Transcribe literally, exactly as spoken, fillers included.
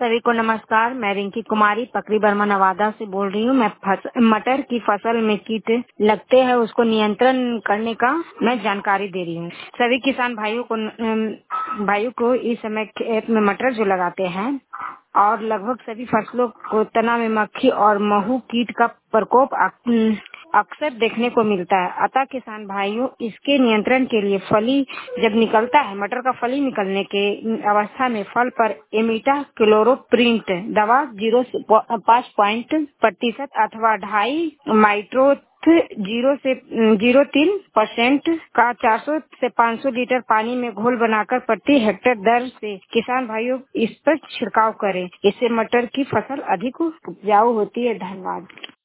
सभी को नमस्कार। मैं रिंकी कुमारी पकरी बर्मा नवादा से बोल रही हूँ। मैं फस, मटर की फसल में कीट लगते हैं उसको नियंत्रण करने का मैं जानकारी दे रही हूँ। सभी किसान भाइयों को अम, भाइयों को इस समय खेत में मटर जो लगाते हैं और लगभग सभी फसलों को तना में मक्खी और महू कीट का प्रकोप अक- अक्सर देखने को मिलता है। अतः किसान भाइयों इसके नियंत्रण के लिए फली जब निकलता है, मटर का फली निकलने के अवस्था में फल पर इमिडा क्लोरोप्रिंट दवा जीरो से पाँच पॉइंट प्रतिशत अथवा ढाई माइट्रो जीरो से जीरो तीन परसेंट का चार सौ से पाँच सौ लीटर पानी में घोल बनाकर प्रति हेक्टेयर दर से किसान भाइयों इस पर छिड़काव करें। इससे मटर की फसल अधिक उपजाऊ होती है। धन्यवाद।